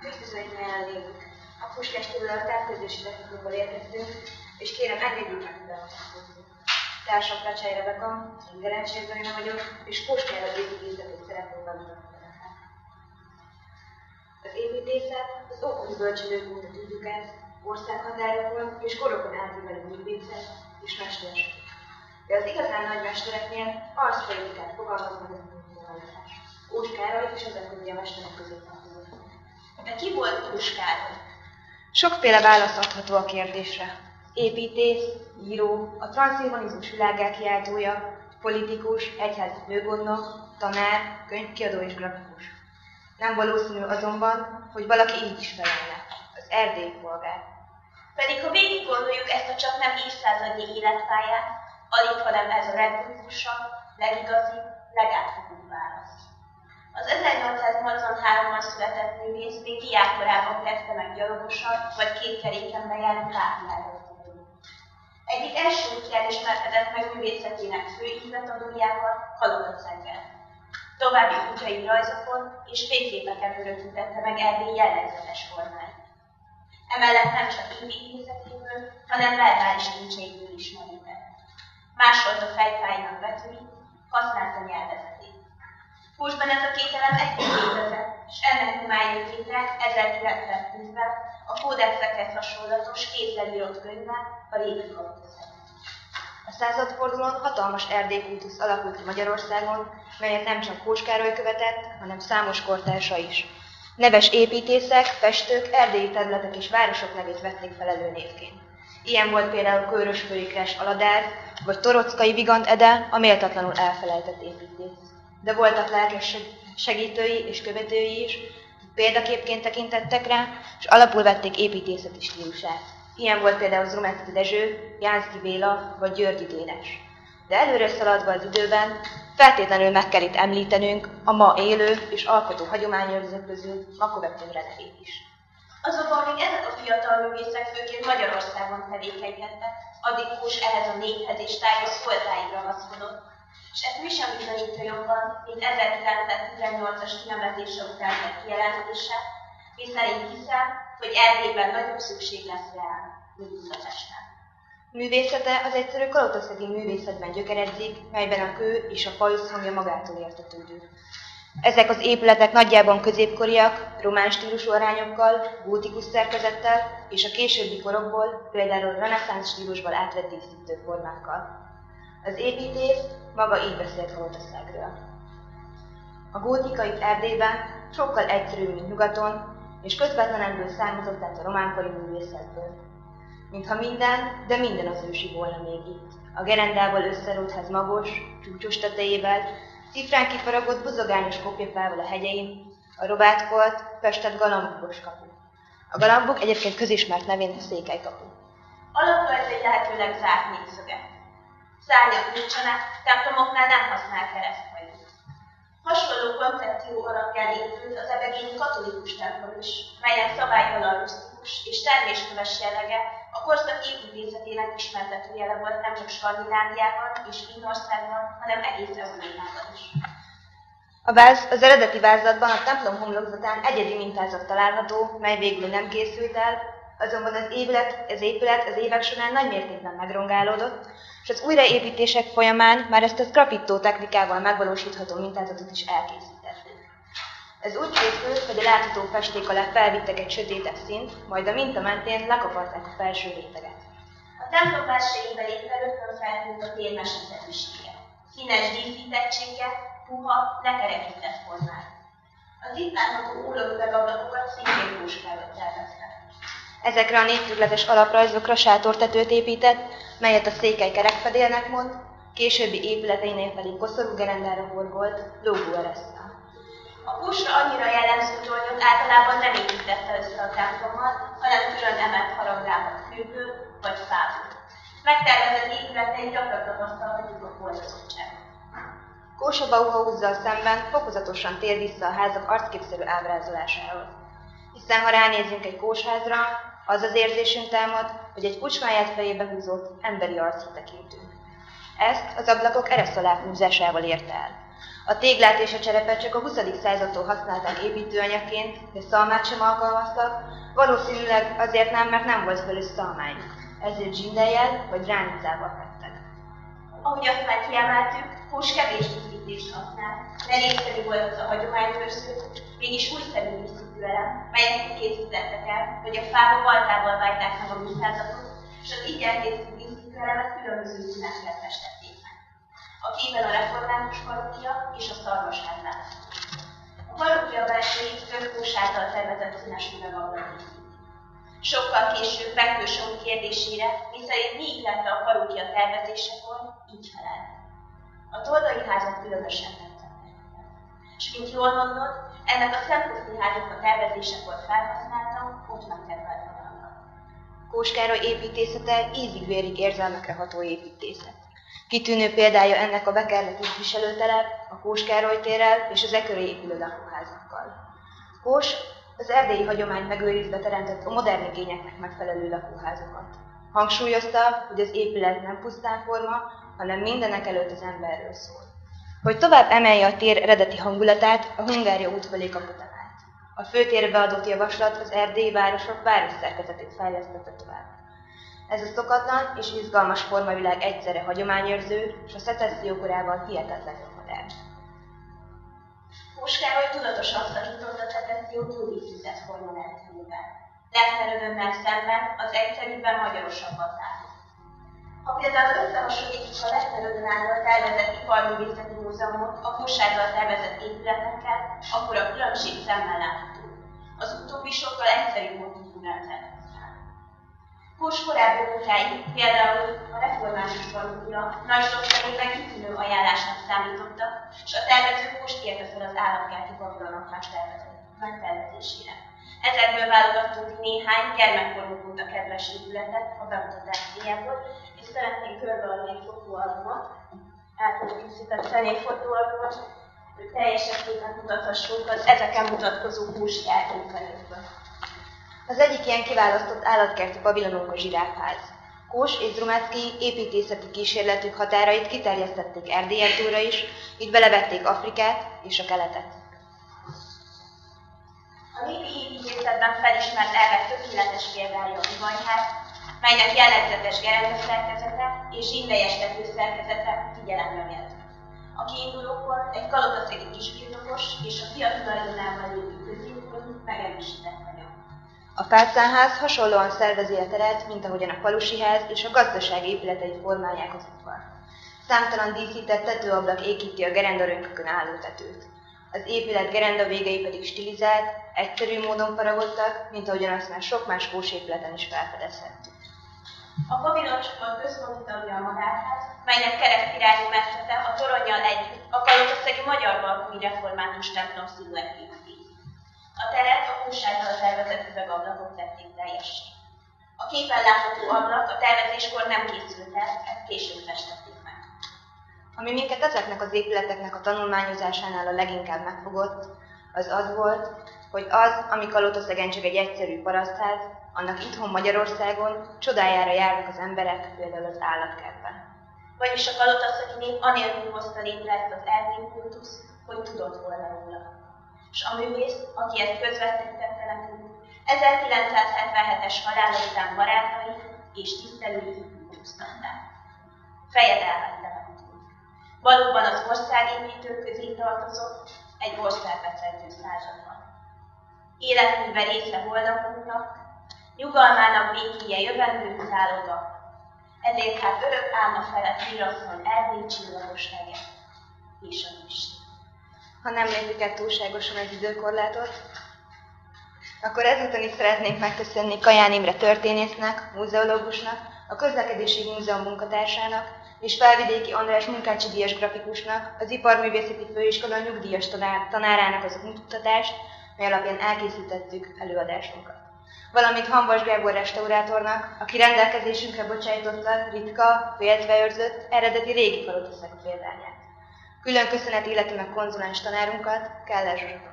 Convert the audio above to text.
Mit bizonyítani jelenlévők? A Puskástéről a távközlési technikumból érkeztünk, és kérem elvédjük meg bemutatkozni. Társam Kacsai Rebeka, én Gerencsér Zarina vagyok, és Puskára építészetét szeretném bemutatni. Az építészet az ókori bölcsődők óta tudjuk ezt, országhatárokon és korokon átívelő művészet és mesterség. De az igazán nagy mestereknél arszpolitikát fogalmaz meg a művészet. Kós Károly és ezek közé a mesterek közé tartozott. De ki volt Kós Károly? Sokféle válasz adható a kérdésre. Építész, író, a transzhumanizmus világá kiáltója, politikus, egyházi főgondnok, tanár, könyvkiadó és grafikus. Nem valószínű azonban, hogy valaki így is felelne, az erdélyi polgár. Pedig ha végig gondoljuk ezt a csak nem évszázadnyi életpályát, alig hanem ez a legfontosabb, legigazibb, legátfogóbb válasz. Az 1883-ban született művész még diákkorában kezdte meg gyalogosan, vagy két keréken bejárni Kátyára. Egyik első útján ismerkedett meg művészetének fő ízletadójával, Kalotaszegben. További útjai rajzokon és fényképeken örökítette meg Erdély jellegzetes formáit. Emellett nem csak építészetéből, hanem verbális kincseiből ismerített. Másolta fejfáinak betűit, használta nyelvezetét. Kósban ez a két elem együtt létezett, és ennek humájékének 1910-ben a kódexekhez hasonlatos kézzel írott könyvben a régi Kalotaszeg. A századfordulón hatalmas erdélykultusz alakult ki Magyarországon, melyet nem csak Kós Károly követett, hanem számos kortársa is. Neves építészek, festők erdélyi területek és városok nevét vették fel előnévként. Ilyen volt például Körösfő Ikrás Aladár, vagy Torockai Vigand Ede, a méltatlanul elfelejtett építész. De voltak lelkes segítői és követői is, példaképként tekintettek rá, és alapul vették építészeti stílusát. Ilyen volt például Zrumetti Dezső, Jánszky Béla vagy Györgyi Dénes. De előre szaladva az időben, feltétlenül meg kell itt említenünk a ma élő és alkotó hagyományőrzők közül Makovec Imre nevét is. Azonban még ezek a fiatal művészek főként Magyarországon tevékenykedtek, addig Kós ehhez a néphez és tájhoz szoltáig ragaszkodott, és ezt mi sem bizonyítja jobban, mint 1918-as kinevezése után tett kijelentése, miszerint hiszem, hogy Erdélyben nagyobb szükség lesz rá, mint Budapesten. Művészete az egyszerű kalotaszegi művészetben gyökeredzik, melyben a kő és a fa összhangja magától értetődő. Ezek az épületek nagyjában középkoriak, román stílusú arányokkal, gótikus szerkezettel és a későbbi korokból, például reneszánsz stílusból átvett díszítőformákkal. Az építész maga így beszélt Kalotaszegről. A gótikai Erdélyben sokkal egyszerűbb, mint nyugaton, és közvetlenül származott át a románkori művészetből. Mintha minden, de minden az ősi volna még itt. A gerendából összerótt ház magos, csúcsos tetejével, cifrán kifaragott buzogányos kopjafával a hegyein, a robátkolt, festett galambokos kapu. A galambok egyébként közismert nevén Székelykapu. Alaprajzai lehetőleg zárt négyszögek. Szárnyak nincsenek, templomoknál nem használ kereszthajút. Hasonló koncepció alapján épült az ebegényi katolikus templom is, melynek szabálytalan rusztikus és termésköves jellege a korszak építészetének ismertető jele volt nem csak Skandináviában és Finnországban, hanem egész Európában is. Az eredeti vázlatban a templom homlokzatán egyedi mintázat található, mely végül nem készült el, azonban az épület az évek során nagymértékben megrongálódott, és az újraépítések folyamán már ezt a grafittó technikával megvalósítható mintázatot is elkészítették. Ez úgy készült, hogy a látható festék alá felvittek egy sötétebb színt, majd a minta mentén lekaparták a felső réteget. A templom belsejében éppen rögtön feltűnt a tér meseszerűsége, színes díszítettsége, puha, lekerekített formát. Az itt látható ólomüvegablakokat szintén Kós Károly tervezte. Ezekre a négyszögletes alaprajzokra sátortetőt épített, melyet a székely kerekfedélnek mond, későbbi épületeinél pedig koszorú gerendára horgolt, lógóereszttel. A Kósra annyira jellemző tornyot általában nem építette össze a templommal, hanem külön emelt harangrábat kőből vagy fából. Megtervezett épületei gyakran tapasztalhatjuk a korlátozottságot. Kós a Bauhaussal szemben fokozatosan tér vissza a házak arcképszerű ábrázolásáról. Hiszen ha ránézünk egy kósházra, az az érzésünk támad, hogy egy kocsmáját fejébe húzott emberi arcra tekintünk. Ezt az ablakok ereszalák húzásával érte el. A téglát és a cserepet csak a 20. századtól használták építőanyagként, de szalmát sem alkalmaztak, valószínűleg azért nem, mert nem volt belőle szalmányuk, ezért zsindellyel vagy gránicával fettek. Ahogy azt már kiemeltük, Kós kevés díszítést használt, de népszerű volt az a hagyományőrző, mégis újszerű díszítő elem, melynek készítettek el, hogy a fába baltával vágták meg a mintázatot, és az így elkészült díszítő elemet különböző színekkel festették meg. A képen a református parókia és a szarvasház látszott. A parókia belsőjét több Kós által tervezett színes üvegablak díszíti. Sokkal később Bekkő-Somi kérdésére, miszerint mi ihlette a parókia tervezésekor, így felelt. A Toldai házat különösen tetszett. És mint jól mondod, ennek a Szemkoszti házat a tervezésekor felhasználtam, ott megtervelt magamnak. Kós Károly építészete ízig-vérig érzelmekre ható építészet. Kitűnő példája ennek a Bekerleti viselőtelep, a Kós Károly térrel és az e köré épülő lakóházakkal. Kós az erdélyi hagyományt megőrizve teremtett a modern igényeknek megfelelő lakóházakat. Hangsúlyozta, hogy az épület nem pusztán forma, hanem mindenek előtt az emberről szól. Hogy tovább emelje a tér eredeti hangulatát, a Hungária út felé kapott át. A főtérbe adott javaslat az erdélyi városok városszerkezetét fejlesztette tovább. Ez a szokatlan és izgalmas formavilág egyszerre hagyományőrző, és a szecesszió korában hihetetlenül modern. Kós Károly tudatosan szakított a szecessziót túldíszített formarendszerével. Lechnerődömmel szemben az egyszerűbben magyarosabban látott. Ha például összehasonlítjuk a Lechnerődön által tervezett iparművészeti múzeumot a Kós által tervezett épületekkel, akkor a különbség szemmel látható. Az utóbbi sokkal egyszerűbb motivumrendszert használ. Kós korábbi munkái, például a református parókia nagy sokszerében kitűnő ajánlásnak számítottak, és a tervező Kóst kérte fel az állatkerti pavilonok megtervezésére. Ezekből válogattunk néhány gyermekkorunk óta kedves épületet a bemutatás céljából, és szeretnénk körbeadni egy fotóalbumot, általában készített személyfotóalbumot, hogy teljesen képen mutathassunk az ezeken mutatkozó kósi elképzelésből. Az egyik ilyen kiválasztott állatkerti pavilonunk a Zsiráfház. Kós és Zrumecki építészeti kísérletük határait kiterjesztették Erdélyen túlra is, így belevették Afrikát és a Keletet. A népi építészetben felismert elvek tökéletes példája a vivanyház, melynek jellegzetes gerendaszerkezete és zsindelyes tetőszerkezete figyelemre méltó. A kiindulókor egy kalotaszegi kisbirtokos és a fia tulajdonában lévő középkorú megerősített anyag. A Fácánház hasonlóan szervezi a teret, mint ahogyan a falusi ház és a gazdaság épületei formálják az udvart. Számtalan díszített tetőablak ékíti a gerendarönkökön álló tetőt. Az épület gerenda végei pedig stilizált, egyszerű módon faragottak, mint ahogyan azt már sok más Kós épületen is felfedezhettük. A paviloncsoport központi tagja a Madárház, melynek keresztirányú metszete a toronnyal együtt a kalotaszegi magyar balkói református templom sziluettjét készít. A teret a Kós által tervezett üvegablakok tették teljessé. A képen látható ablak a tervezéskor nem készült el, ezt később festették meg. Ami minket ezeknek az épületeknek a tanulmányozásánál a leginkább megfogott, az az volt, hogy az, ami Kalotaszegen csak egy egyszerű parasztház, annak itthon Magyarországon csodájára járnak az emberek, például az állatkertben. Vagyis a kalotaszegi nép anélkül hozta létre ezt az erdélyi kultusz, hogy tudott volna róla. És a művész, aki ezt közvetítetten települt, 1977-es halála után barátai és tisztelői búcsúztatták. Fejed elvette mentünk. Valóban az országépítők közé tartozott egy országbeszerző században. Életműve része holnapunknak, nyugalmának békéje jövendő szállodra, ezért hát örök álma felett virasszony Erdély csillagossága és a Isten. Ha nem lépjük el túlságosan az időkorlátot, akkor ezúton is szeretnénk megköszönni Kaján Imre történésznek, múzeológusnak, a Közlekedési Múzeum munkatársának és Felvidéki András munkácsi díjas grafikusnak, az Iparművészeti Főiskola nyugdíjas tanárának az útmutatást, mely alapján elkészítettük előadásunkat. Valamint Hamvas Gábor restaurátornak, aki rendelkezésünkre bocsájtotta ritka, féltve őrzött, eredeti régi kalotaszeg példányát. Külön köszönet illeti meg konzulens tanárunkat, Keller Zsuzsa.